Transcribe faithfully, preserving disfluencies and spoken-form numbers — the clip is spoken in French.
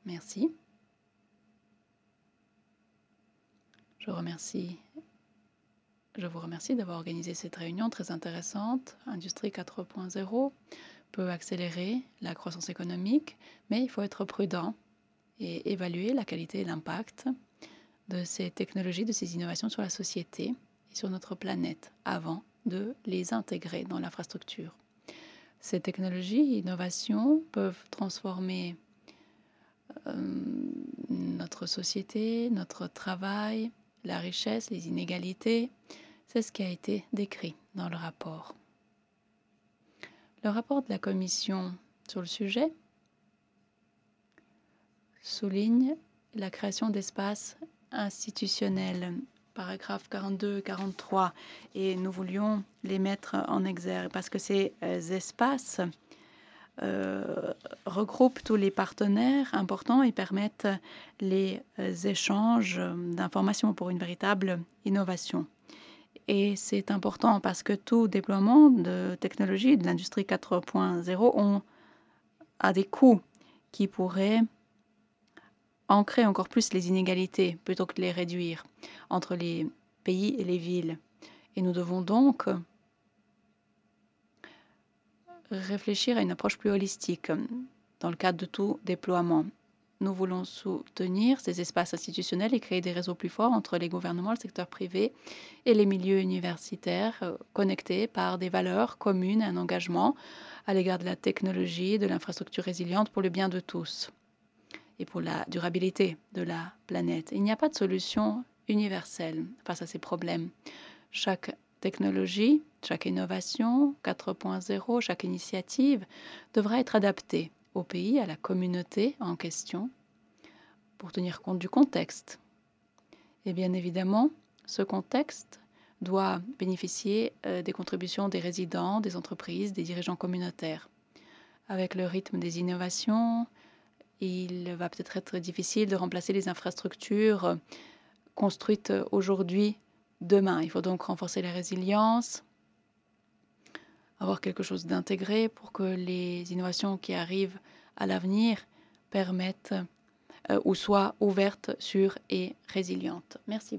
Merci. Je remercie, je vous remercie d'avoir organisé cette réunion très intéressante. Industrie quatre point zéro peut accélérer la croissance économique, mais il faut être prudent et évaluer la qualité et l'impact de ces technologies, de ces innovations sur la société et sur notre planète avant de les intégrer dans l'infrastructure. Ces technologies et innovations peuvent transformer euh, notre société, notre travail, la richesse, les inégalités. C'est ce qui a été décrit dans le rapport. Le rapport de la Commission sur le sujet souligne la création d'espaces institutionnels, paragraphes quarante-deux et quarante-trois, et nous voulions les mettre en exergue parce que ces euh, espaces euh, regroupent tous les partenaires importants et permettent les euh, échanges d'informations pour une véritable innovation. Et c'est important parce que tout déploiement de technologies de l'industrie quatre point zéro ont, a des coûts qui pourraient ancrer encore plus les inégalités plutôt que de les réduire entre les pays et les villes. Et nous devons donc réfléchir à une approche plus holistique dans le cadre de tout déploiement. Nous voulons soutenir ces espaces institutionnels et créer des réseaux plus forts entre les gouvernements, le secteur privé et les milieux universitaires, connectés par des valeurs communes et un engagement à l'égard de la technologie et de l'infrastructure résiliente pour le bien de tous et pour la durabilité de la planète. Il n'y a pas de solution universelle face à ces problèmes. Chaque technologie, chaque innovation quatre point zéro, chaque initiative devra être adaptée au pays, à la communauté en question, pour tenir compte du contexte. Et bien évidemment, ce contexte doit bénéficier euh, des contributions des résidents, des entreprises, des dirigeants communautaires. Avec le rythme des innovations, il va peut-être être difficile de remplacer les infrastructures construites aujourd'hui, demain. Il faut donc renforcer la résilience, avoir quelque chose d'intégré pour que les innovations qui arrivent à l'avenir permettent euh, ou soient ouvertes, sûres et résilientes. Merci.